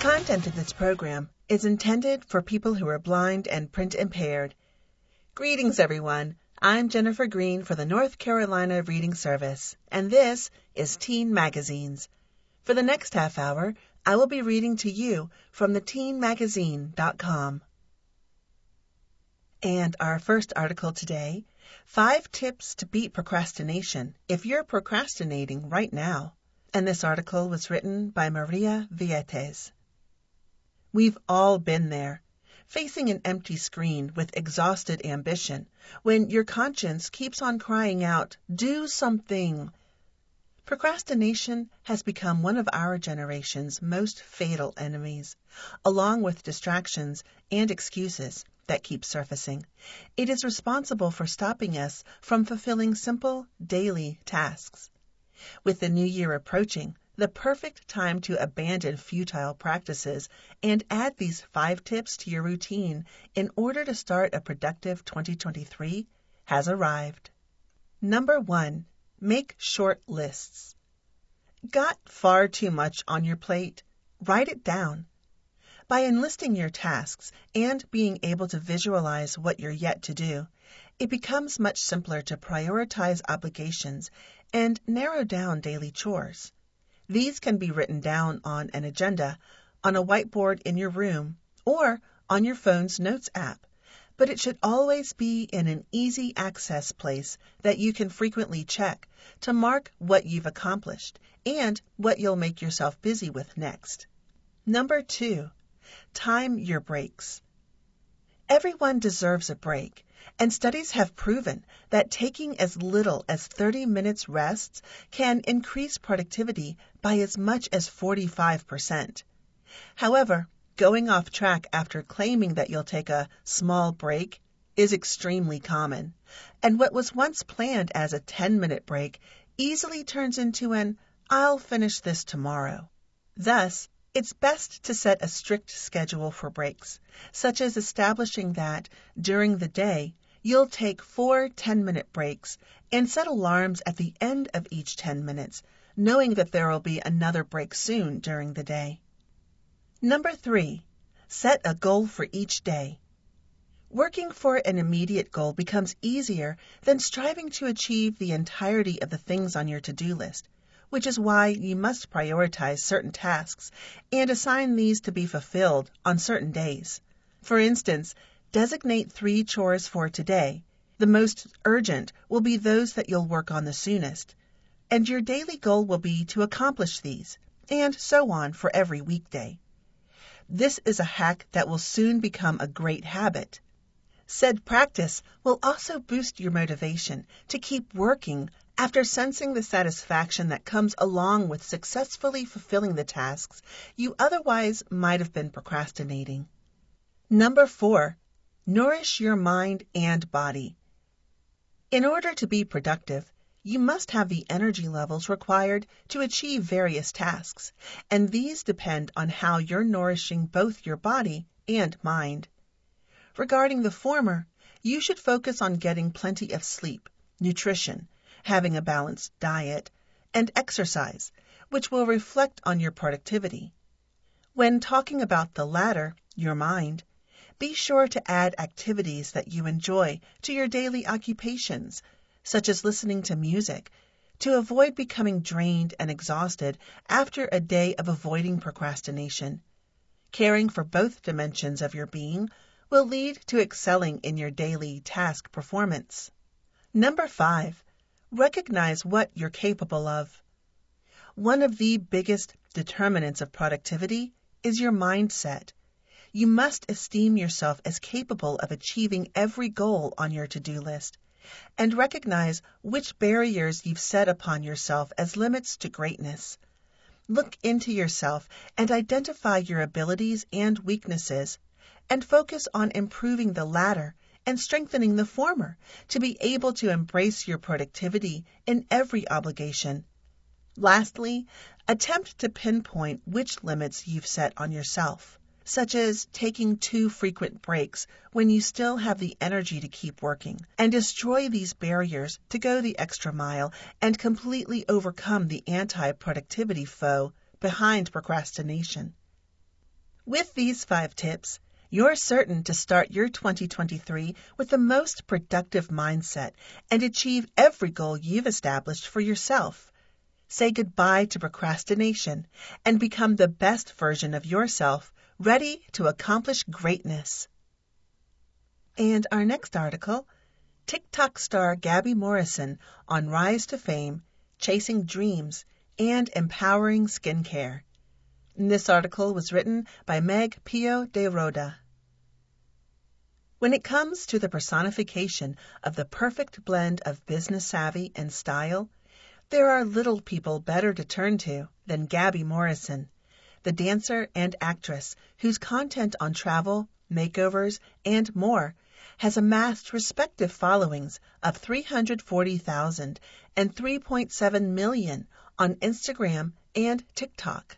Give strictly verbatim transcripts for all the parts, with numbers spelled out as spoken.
content of this program is intended for people who are blind and print impaired. Greetings, everyone. I'm Jennifer Green for the North Carolina Reading Service, and this is Teen Magazines. For the next half hour, I will be reading to you from the teen magazine dot com. And our first article today, Five Tips to Beat Procrastination If You're Procrastinating Right Now. And this article was written by Maria Vietes. We've all been there, facing an empty screen with exhausted ambition, when your conscience keeps on crying out, "Do something." Procrastination has become one of our generation's most fatal enemies, along with distractions and excuses that keep surfacing. It is responsible for stopping us from fulfilling simple daily tasks. With the new year approaching, the perfect time to abandon futile practices and add these five tips to your routine in order to start a productive twenty twenty-three has arrived. Number one, make short lists. Got far too much on your plate? Write it down. By enlisting your tasks and being able to visualize what you're yet to do, it becomes much simpler to prioritize obligations and narrow down daily chores. These can be written down on an agenda, on a whiteboard in your room, or on your phone's notes app, but it should always be in an easy access place that you can frequently check to mark what you've accomplished and what you'll make yourself busy with next. Number two, time your breaks. Everyone deserves a break, and studies have proven that taking as little as thirty minutes rests can increase productivity by as much as forty-five percent. However, going off track after claiming that you'll take a small break is extremely common, and what was once planned as a ten-minute break easily turns into an "I'll finish this tomorrow." Thus, it's best to set a strict schedule for breaks, such as establishing that, during the day, you'll take four ten-minute breaks and set alarms at the end of each ten minutes, knowing that there will be another break soon during the day. Number three, set a goal for each day. Working for an immediate goal becomes easier than striving to achieve the entirety of the things on your to-do list, which is why you must prioritize certain tasks and assign these to be fulfilled on certain days. For instance, designate three chores for today. The most urgent will be those that you'll work on the soonest, and your daily goal will be to accomplish these, and so on for every weekday. This is a hack that will soon become a great habit. Said practice will also boost your motivation to keep working after sensing the satisfaction that comes along with successfully fulfilling the tasks you otherwise might have been procrastinating. Number four, nourish your mind and body. In order to be productive, you must have the energy levels required to achieve various tasks, and these depend on how you're nourishing both your body and mind. Regarding the former, you should focus on getting plenty of sleep, nutrition, having a balanced diet, and exercise, which will reflect on your productivity. When talking about the latter, your mind, be sure to add activities that you enjoy to your daily occupations, such as listening to music, to avoid becoming drained and exhausted after a day of avoiding procrastination. Caring for both dimensions of your being will lead to excelling in your daily task performance. Number five, recognize what you're capable of. One of the biggest determinants of productivity is your mindset. You must esteem yourself as capable of achieving every goal on your to-do list, and recognize which barriers you've set upon yourself as limits to greatness. Look into yourself and identify your abilities and weaknesses, and focus on improving the latter and strengthening the former to be able to embrace your productivity in every obligation. Lastly, attempt to pinpoint which limits you've set on yourself, such as taking too frequent breaks when you still have the energy to keep working, and destroy these barriers to go the extra mile and completely overcome the anti-productivity foe behind procrastination. With these five tips, you're certain to start your twenty twenty-three with the most productive mindset and achieve every goal you've established for yourself. Say goodbye to procrastination and become the best version of yourself, ready to accomplish greatness. And our next article, TikTok star Gabby Morrison on Rise to Fame, Chasing Dreams, and Empowering Skincare. This article was written by Meg Pio de Roda. When it comes to the personification of the perfect blend of business savvy and style, there are little people better to turn to than Gabby Morrison, the dancer and actress whose content on travel, makeovers, and more has amassed respective followings of three hundred forty thousand and three point seven million on Instagram and TikTok.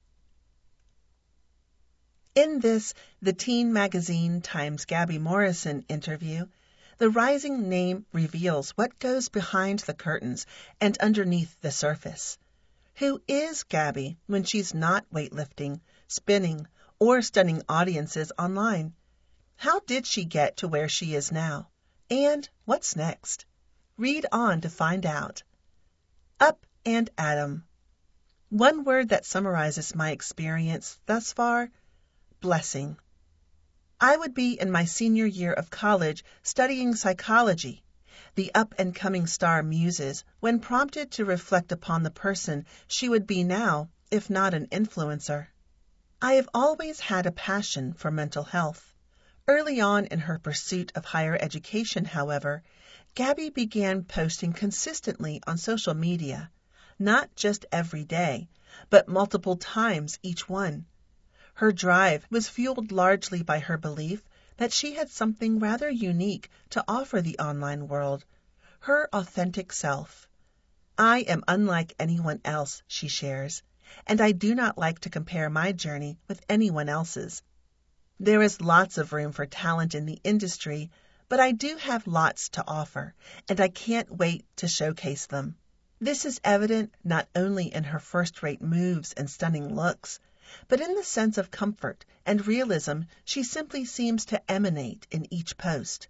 In this The Teen Magazine Times Gabby Morrison interview, the rising name reveals what goes behind the curtains and underneath the surface. Who is Gabby when she's not weightlifting, spinning, or stunning audiences online? How did she get to where she is now? And what's next? Read on to find out. Up and Atom. One word that summarizes my experience thus far: blessing. I would be in my senior year of college studying psychology. The up-and-coming star muses when prompted to reflect upon the person she would be now, if not an influencer. I have always had a passion for mental health. Early on in her pursuit of higher education, however, Gabby began posting consistently on social media, not just every day, but multiple times each one. Her drive was fueled largely by her belief that she had something rather unique to offer the online world, her authentic self. I am unlike anyone else, she shares, and I do not like to compare my journey with anyone else's. There is lots of room for talent in the industry, but I do have lots to offer, and I can't wait to showcase them. This is evident not only in her first-rate moves and stunning looks, but in the sense of comfort and realism she simply seems to emanate in each post.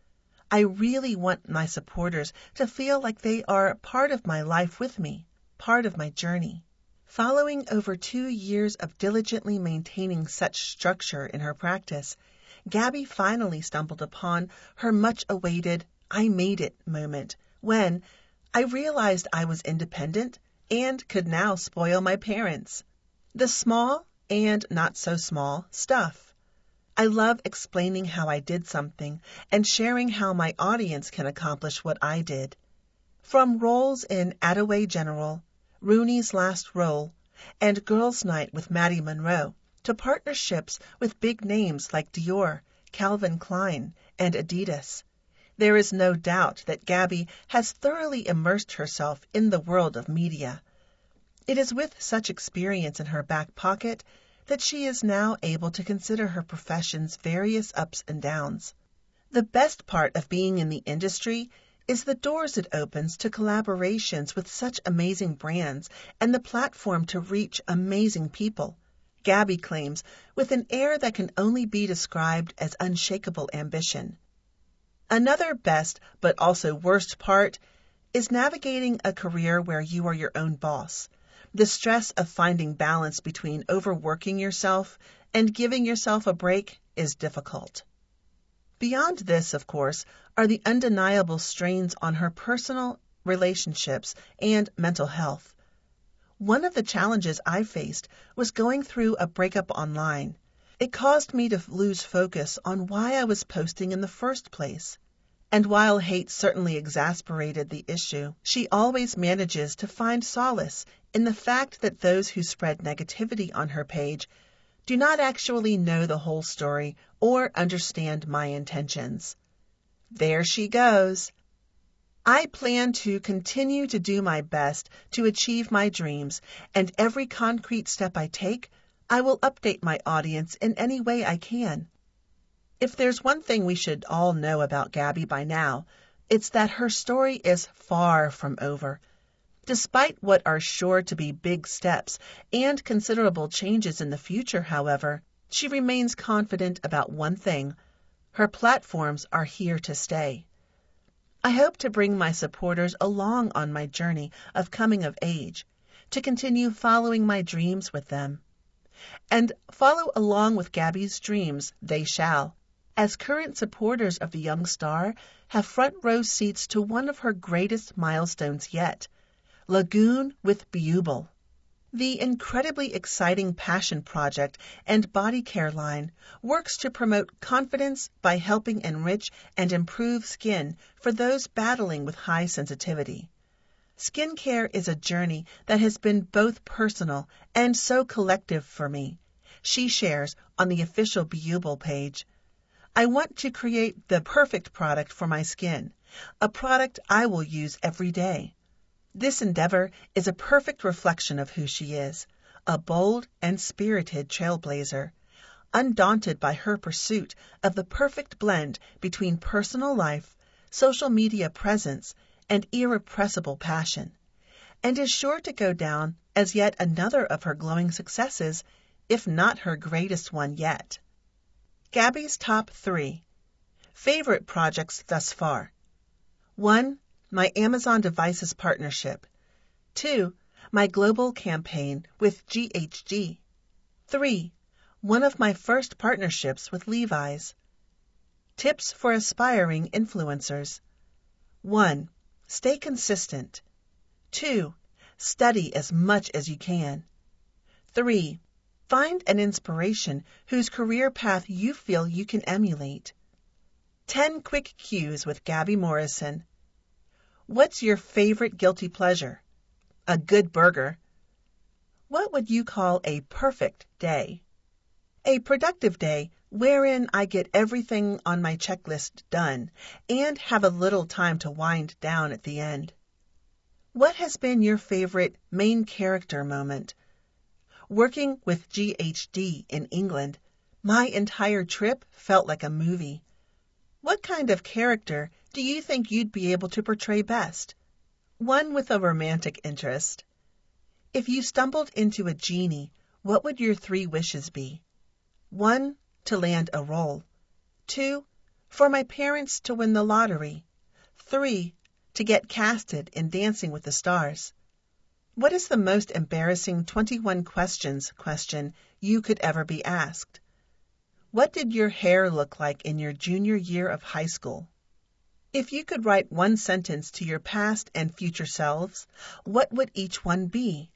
I really want my supporters to feel like they are part of my life with me, part of my journey. Following over two years of diligently maintaining such structure in her practice, Gabby finally stumbled upon her much-awaited I made it moment when I realized I was independent and could now spoil my parents. The small and not so small stuff. I love explaining how I did something and sharing how my audience can accomplish what I did. From roles in Attaway General, Rooney's Last Role, and Girls' Night with Maddie Monroe, to partnerships with big names like Dior, Calvin Klein, and Adidas. There is no doubt that Gabby has thoroughly immersed herself in the world of media. It is with such experience in her back pocket that she is now able to consider her profession's various ups and downs. The best part of being in the industry is the doors it opens to collaborations with such amazing brands and the platform to reach amazing people, Gabby claims, with an air that can only be described as unshakable ambition. Another best, but also worst part, is navigating a career where you are your own boss. The stress of finding balance between overworking yourself and giving yourself a break is difficult. Beyond this, of course, are the undeniable strains on her personal relationships and mental health. One of the challenges I faced was going through a breakup online. It caused me to lose focus on why I was posting in the first place. And while hate certainly exasperated the issue, she always manages to find solace in the fact that those who spread negativity on her page do not actually know the whole story or understand my intentions. There she goes. I plan to continue to do my best to achieve my dreams, and every concrete step I take, I will update my audience in any way I can. If there's one thing we should all know about Gabby by now, it's that her story is far from over. Despite what are sure to be big steps and considerable changes in the future, however, She remains confident about one thing: her platforms are here to stay. I hope to bring my supporters along on my journey of coming of age, to continue following my dreams with them. And follow along with Gabby's dreams they shall, as current supporters of the young star have front row seats to one of her greatest milestones yet, Lagoon with Bubel. The incredibly exciting passion project and body care line works to promote confidence by helping enrich and improve skin for those battling with high sensitivity. Skincare is a journey that has been both personal and so collective for me, she shares on the official Bubel page. I want to create the perfect product for my skin, a product I will use every day. This endeavor is a perfect reflection of who she is, a bold and spirited trailblazer, undaunted by her pursuit of the perfect blend between personal life, social media presence, and irrepressible passion, and is sure to go down as yet another of her glowing successes, if not her greatest one yet. Gabby's top three. Favorite projects thus far. One. My Amazon Devices partnership. Two. My global campaign with G H G. Three. One of my first partnerships with Levi's. Tips for aspiring influencers. One. Stay consistent. Two. Study as much as you can. Three. Find an inspiration whose career path you feel you can emulate. ten quick cues with Gabby Morrison. What's your favorite guilty pleasure? A good burger. What would you call a perfect day? A productive day wherein I get everything on my checklist done and have a little time to wind down at the end. What has been your favorite main character moment? Working with G H D in England, my entire trip felt like a movie. What kind of character do you think you'd be able to portray best? One with a romantic interest. If you stumbled into a genie, what would your three wishes be? One, to land a role. Two, for my parents to win the lottery. Three, to get casted in Dancing with the Stars. What is the most embarrassing twenty-one questions question you could ever be asked? What did your hair look like in your junior year of high school? If you could write one sentence to your past and future selves, what would each one be?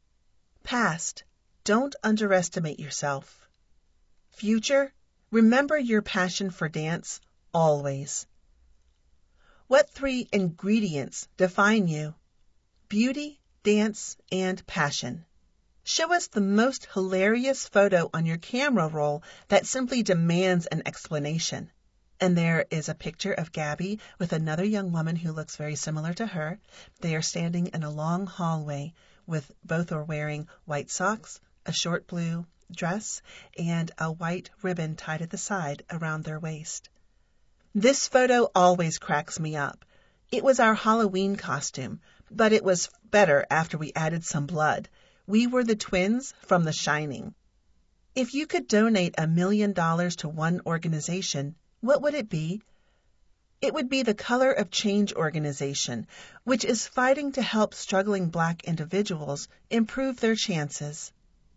Past, don't underestimate yourself. Future, remember your passion for dance always. What three ingredients define you? Beauty, dance, and passion. Show us the most hilarious photo on your camera roll that simply demands an explanation. And there is a picture of Gabby with another young woman who looks very similar to her. They are standing in a long hallway with both are wearing white socks, a short blue dress, and a white ribbon tied at the side around their waist. This photo always cracks me up. It was our Halloween costume, but it was better after we added some blood. We were the twins from The Shining. If you could donate a million dollars to one organization, what would it be? It would be the Color of Change organization, which is fighting to help struggling Black individuals improve their chances.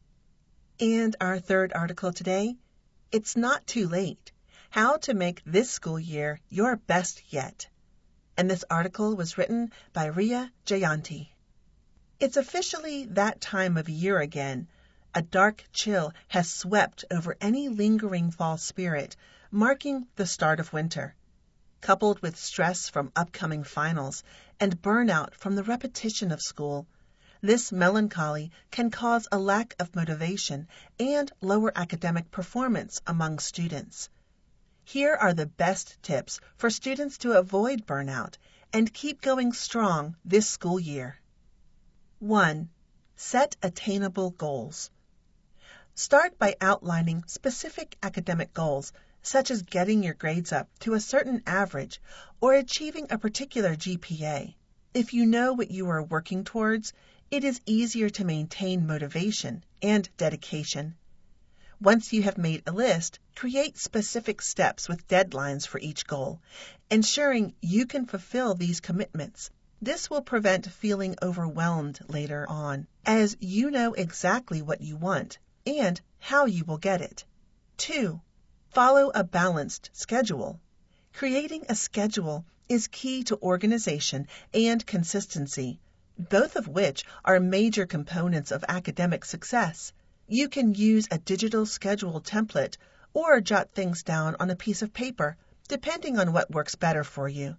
And our third article today, It's Not Too Late, How to Make This School Year Your Best Yet. And this article was written by Ria Jayanti. It's officially that time of year again. A dark chill has swept over any lingering fall spirit, marking the start of winter. Coupled with stress from upcoming finals and burnout from the repetition of school, this melancholy can cause a lack of motivation and lower academic performance among students. Here are the best tips for students to avoid burnout and keep going strong this school year. one. Set attainable goals. Start by outlining specific academic goals, such as getting your grades up to a certain average or achieving a particular G P A. If you know what you are working towards, it is easier to maintain motivation and dedication. Once you have made a list, create specific steps with deadlines for each goal, ensuring you can fulfill these commitments. This will prevent feeling overwhelmed later on, as you know exactly what you want and how you will get it. Two, follow a balanced schedule. Creating a schedule is key to organization and consistency, both of which are major components of academic success. You can use a digital schedule template or jot things down on a piece of paper, depending on what works better for you.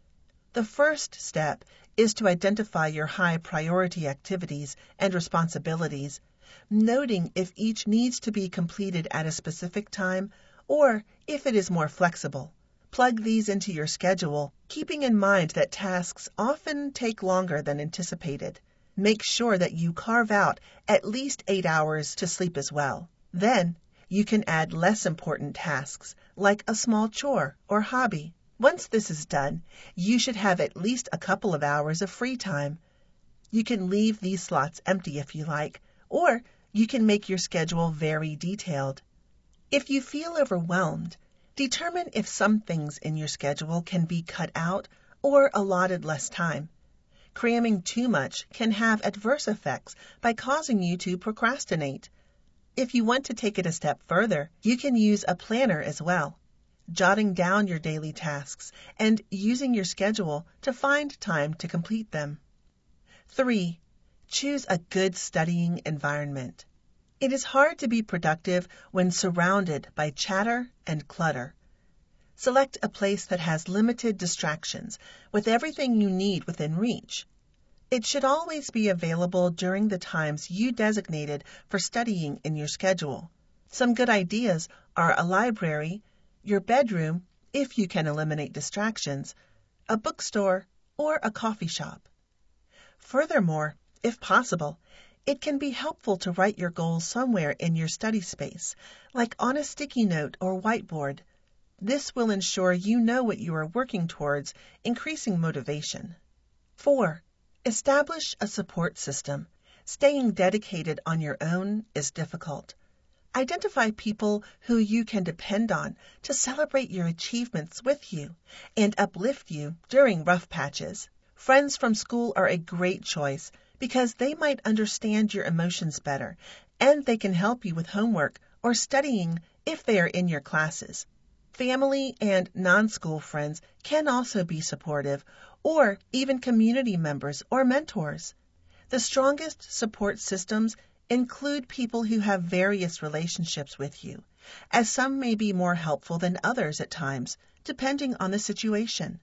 The first step is to identify your high priority activities and responsibilities, noting if each needs to be completed at a specific time or if it is more flexible. Plug these into your schedule, keeping in mind that tasks often take longer than anticipated. Make sure that you carve out at least eight hours to sleep as well. Then, you can add less important tasks, like a small chore or hobby. Once this is done, you should have at least a couple of hours of free time. You can leave these slots empty if you like, or you can make your schedule very detailed. If you feel overwhelmed, determine if some things in your schedule can be cut out or allotted less time. Cramming too much can have adverse effects by causing you to procrastinate. If you want to take it a step further, you can use a planner as well, jotting down your daily tasks and using your schedule to find time to complete them. Three, choose a good studying environment. It is hard to be productive when surrounded by chatter and clutter. Select a place that has limited distractions, with everything you need within reach. It should always be available during the times you designated for studying in your schedule. Some good ideas are a library, your bedroom, if you can eliminate distractions, a bookstore, or a coffee shop. Furthermore, if possible, it can be helpful to write your goals somewhere in your study space, like on a sticky note or whiteboard. This will ensure you know what you are working towards, increasing motivation. Four, establish a support system. Staying dedicated on your own is difficult. Identify people who you can depend on to celebrate your achievements with you and uplift you during rough patches. Friends from school are a great choice because they might understand your emotions better, and they can help you with homework or studying if they are in your classes. Family and non-school friends can also be supportive, or even community members or mentors. The strongest support systems include people who have various relationships with you, as some may be more helpful than others at times, depending on the situation.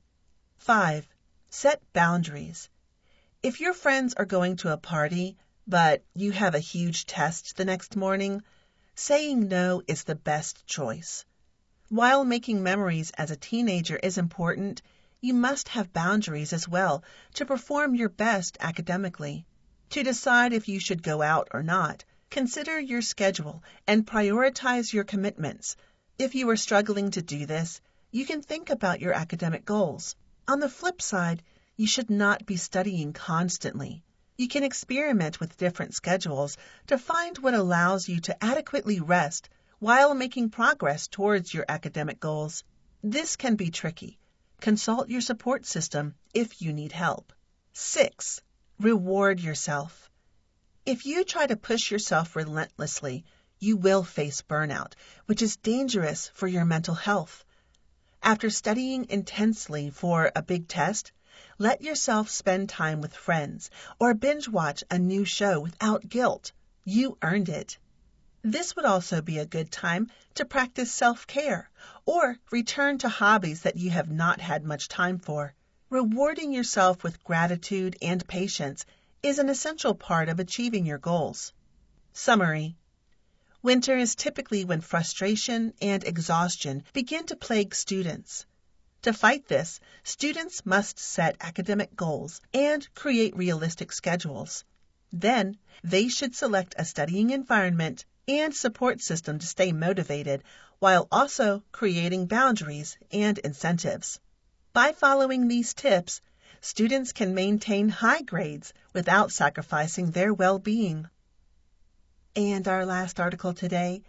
Five, set boundaries. If your friends are going to a party, but you have a huge test the next morning, saying no is the best choice. While making memories as a teenager is important, you must have boundaries as well to perform your best academically. To decide if you should go out or not, consider your schedule and prioritize your commitments. If you are struggling to do this, you can think about your academic goals. On the flip side, you should not be studying constantly. You can experiment with different schedules to find what allows you to adequately rest while making progress towards your academic goals. This can be tricky. Consult your support system if you need help. Six, reward yourself. If you try to push yourself relentlessly, you will face burnout, which is dangerous for your mental health. After studying intensely for a big test, let yourself spend time with friends or binge watch a new show without guilt. You earned it. This would also be a good time to practice self-care or return to hobbies that you have not had much time for. Rewarding yourself with gratitude and patience is an essential part of achieving your goals. Summary. Winter is typically when frustration and exhaustion begin to plague students. To fight this, students must set academic goals and create realistic schedules. Then, they should select a studying environment and support system to stay motivated, while also creating boundaries and incentives. By following these tips, students can maintain high grades without sacrificing their well-being. And our last article today,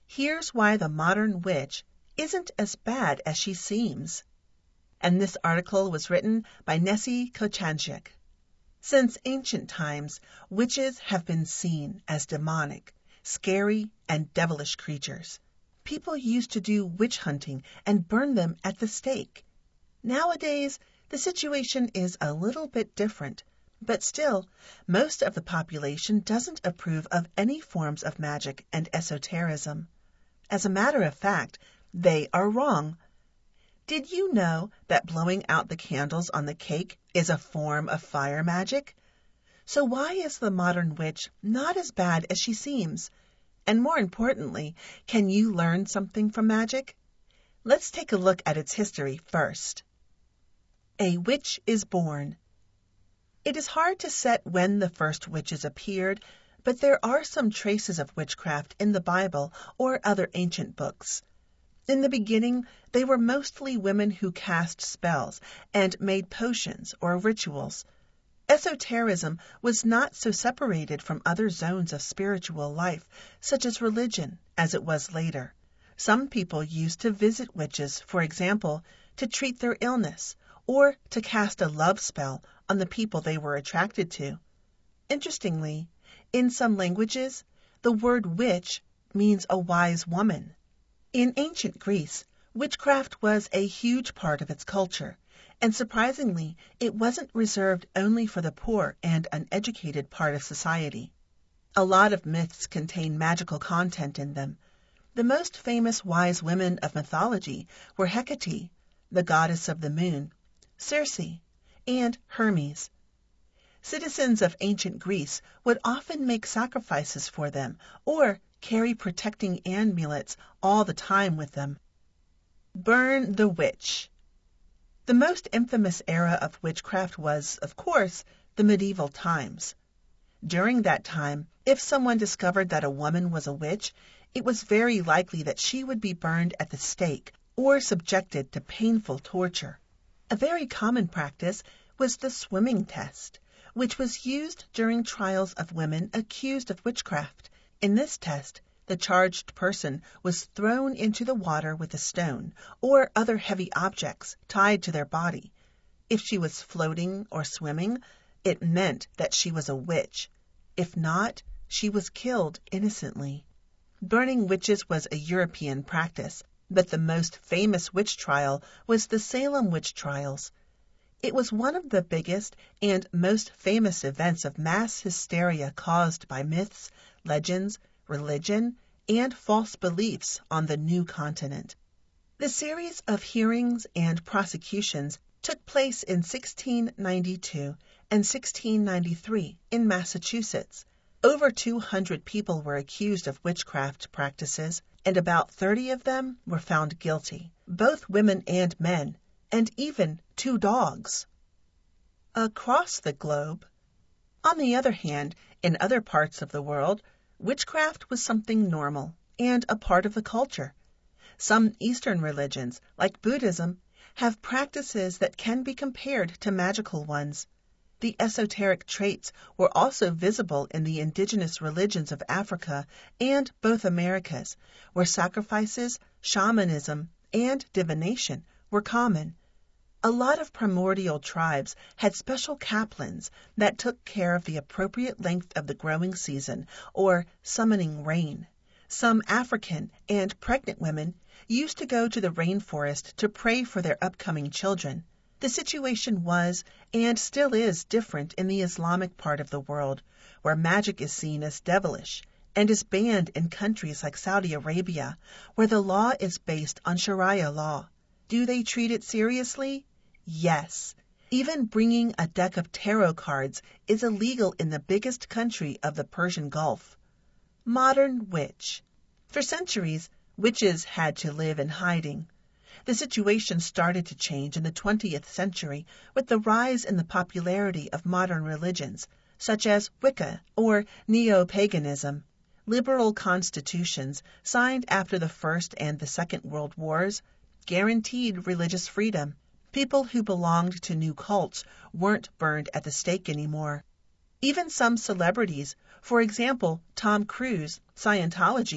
Here's why the modern witch isn't as bad as she seems. And this article was written by Nessie Kochanczyk. Since ancient times, witches have been seen as demonic, scary, and devilish creatures. People used to do witch hunting and burn them at the stake. Nowadays, the situation is a little bit different, but still, most of the population doesn't approve of any forms of magic and esotericism. As a matter of fact, they are wrong. Did you know that blowing out the candles on the cake is a form of fire magic? So why is the modern witch not as bad as she seems? And more importantly, can you learn something from magic? Let's take a look at its history first. A witch is born. It is hard to set when the first witches appeared, but there are some traces of witchcraft in the Bible or other ancient books. In the beginning, they were mostly women who cast spells and made potions or rituals. Esotericism was not so separated from other zones of spiritual life, such as religion, as it was later. Some people used to visit witches, for example, to treat their illness, or to cast a love spell on the people they were attracted to. Interestingly, in some languages, the word witch means a wise woman. In ancient Greece, witchcraft was a huge part of its culture, and surprisingly, it wasn't reserved only for the poor and uneducated part of society. A lot of myths contain magical content in them. The most famous wise women of mythology were Hecate, the goddess of the moon, Circe, and Hermes. Citizens of ancient Greece would often make sacrifices for them or carry protecting amulets all the time with them. Burn the witch. The most infamous era of witchcraft was, of course, the medieval times. During that time, if someone discovered that a woman was a witch, it was very likely that she would be burned at the stake or subjected to painful torture. A very common practice was the swimming test, which was used during trials of women accused of witchcraft. In this test, the charged person was thrown into the water with a stone or other heavy objects tied to their body. If she was floating or swimming, it meant that she was a witch. If not, she was killed innocently. Burning witches was a European practice, but the most famous witch trial was the Salem witch trials. It was one of the biggest and most famous events of mass hysteria caused by myths, legends, religion, and false beliefs on the new continent. The series of hearings and prosecutions took place in sixteen ninety-two and sixteen ninety-three in Massachusetts. Over two hundred people were accused of witchcraft practices, and about thirty of them were found guilty, both women and men, and even two dogs. Across the globe. On the other hand, in other parts of the world, witchcraft was something normal and a part of the culture. Some Eastern religions, like Buddhism, have practices that can be compared to magical ones. The esoteric traits were also visible in the indigenous religions of Africa and both Americas, where sacrifices, shamanism, and divination were common. A lot of primordial tribes had special chaplains that took care of the appropriate length of the growing season or summoning rain. Some African and pregnant women used to go to the rainforest to pray for their upcoming children. The situation was, and still is, different in the Islamic part of the world, where magic is seen as devilish and is banned in countries like Saudi Arabia, where the law is based on Sharia law. Do they treat it seriously? Yes. Even bringing a deck of tarot cards is illegal in the biggest country of the Persian Gulf. Modern witch. For centuries, witches had to live in hiding. The situation started to change in the twentieth century with the rise in the popularity of modern religions, such as Wicca or neo-paganism. Liberal constitutions signed after the First and the Second World Wars guaranteed religious freedom. People who belonged to new cults weren't burned at the stake anymore. Even some celebrities, for example, Tom Cruise, Scientology,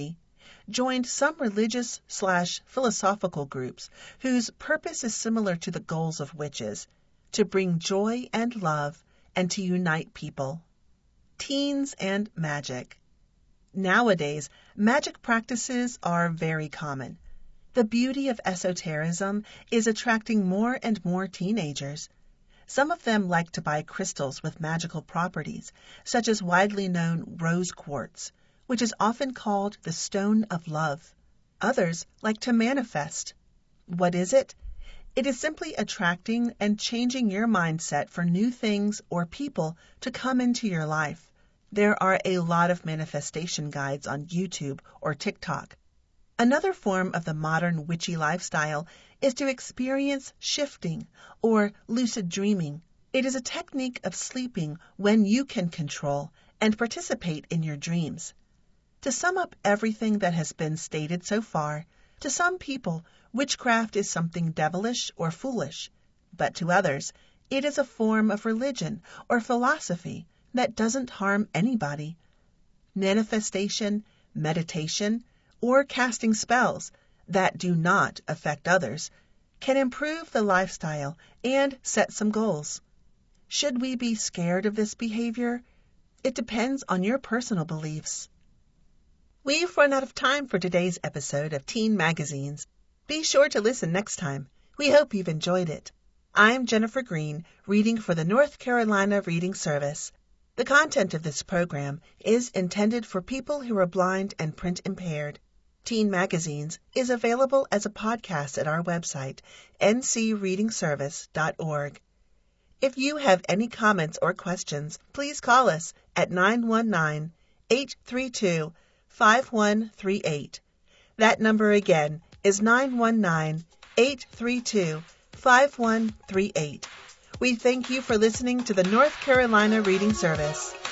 joined some religious slash philosophical groups whose purpose is similar to the goals of witches, to bring joy and love and to unite people. Teens and magic. Nowadays, magic practices are very common. The beauty of esotericism is attracting more and more teenagers. Some of them like to buy crystals with magical properties, such as widely known rose quartz, which is often called the stone of love. Others like to manifest. What is it? It is simply attracting and changing your mindset for new things or people to come into your life. There are a lot of manifestation guides on YouTube or TikTok. Another form of the modern witchy lifestyle is to experience shifting or lucid dreaming. It is a technique of sleeping when you can control and participate in your dreams. To sum up everything that has been stated so far, to some people, witchcraft is something devilish or foolish, but to others, it is a form of religion or philosophy that doesn't harm anybody. Manifestation, meditation, or casting spells that do not affect others can improve the lifestyle and set some goals. Should we be scared of this behavior? It depends on your personal beliefs. We've run out of time for today's episode of Teen Magazines. Be sure to listen next time. We hope you've enjoyed it. I'm Jennifer Green, reading for the North Carolina Reading Service. The content of this program is intended for people who are blind and print impaired. Teen Magazines is available as a podcast at our website, n c reading service dot org. If you have any comments or questions, please call us at nine one nine, eight three two, five one three eight. That number again is nine one nine, eight three two, five one three eight. We thank you for listening to the North Carolina Reading Service.